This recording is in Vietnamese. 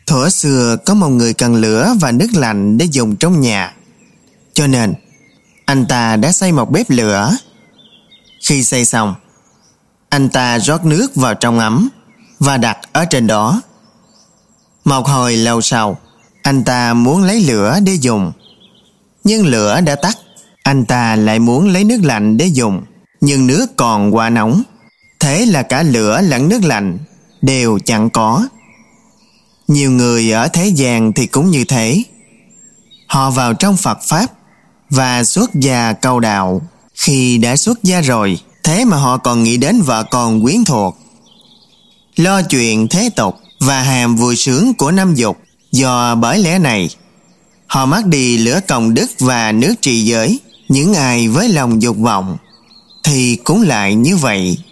Thuở xưa có một người cần lửa và nước lạnh để dùng trong nhà, cho nên anh ta đã xây một bếp lửa. Khi xây xong, anh ta rót nước vào trong ấm và đặt ở trên đó. Một hồi lâu sau, anh ta muốn lấy lửa để dùng, nhưng lửa đã tắt. Anh ta lại muốn lấy nước lạnh để dùng, nhưng nước còn quá nóng. Thế là cả lửa lẫn nước lạnh đều chẳng có. Nhiều người ở thế gian thì cũng như thế. Họ vào trong Phật Pháp và xuất gia cầu đạo. Khi đã xuất gia rồi, thế mà họ còn nghĩ đến vợ con quyến thuộc, lo chuyện thế tục và hàm vui sướng của năm dục. Do bởi lẽ này, họ mất đi lửa công đức và nước trì giới. Những ai với lòng dục vọng thì cũng lại như vậy.